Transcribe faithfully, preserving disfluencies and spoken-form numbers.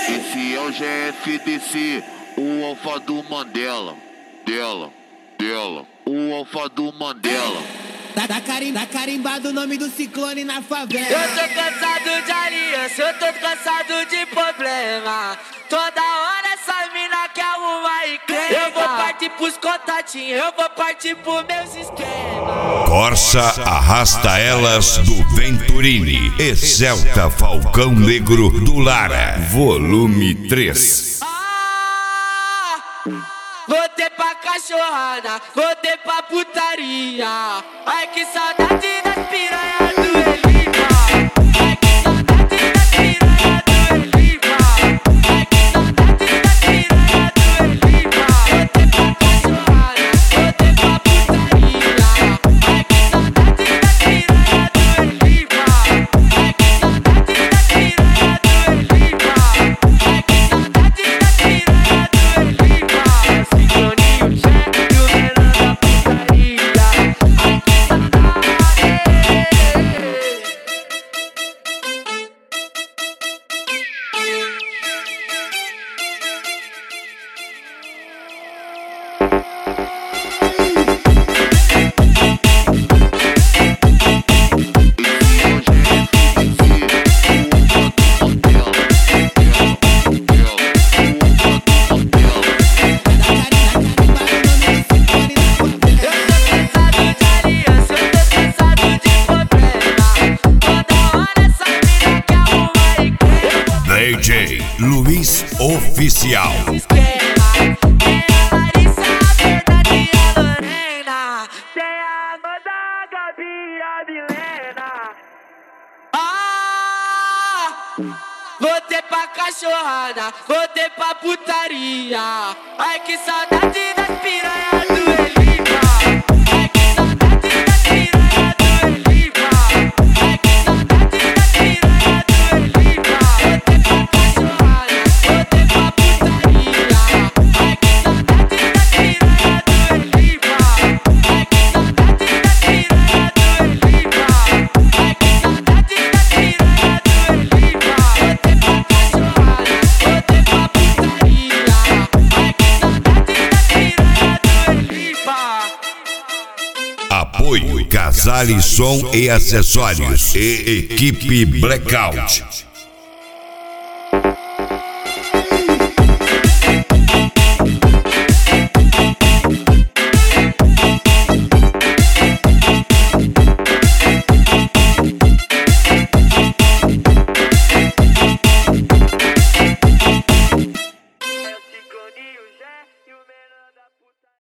Esse é o G F D C, o alfa do Mandela. Dela, dela, o alfa do Mandela. Tá, tá, carim, tá carimbado o nome do ciclone na favela. Eu tô cansado de aliança, eu tô cansado de problema. Toda hora essa mina quer arrumar e crê. Eu vou partir pros contatinhos, eu vou partir pros meus esquemas. Corsa arrasta elas do Venturini. Excelta Falcão Negro do Lara. Volume três. Ah, voltei pra cachorrada, voltei pra putaria. Ai que saudade das piranhas do Elipa. Ai que saudade das piranhas do Elipa. Ai que saudade das piranhas do Elipa. Voltei pra cachorrada, voltei pra putaria. Ai que saudade das piranhas do Elipa. Ai que saudade das piranhas do Elipa. Ai que saudade das piranhas do Elipa. Cicloninho chefe e o menor da putaria. Ai que saudade. D J Luiz Oficial. Voltei pra cachorrada, voltei pra putaria. Ai que saudade das piranhas do Elipa. Ai que saudade das piranhas do Elipa. Ai que saudade das piranhas do Elipa. Voltei pra cachorrada, voltei pra putaria. Ai que saudade das piranhas do Elipa. Ai que saudade das piranhas do Elipa. Ai que saudade das piranhas do Elipa. Voltei pra cachorrada, voltei pra putaria. Ai que saudade das piranhas do Elipa. Apoio Casale Som e Acessórios e Equipe Blackout.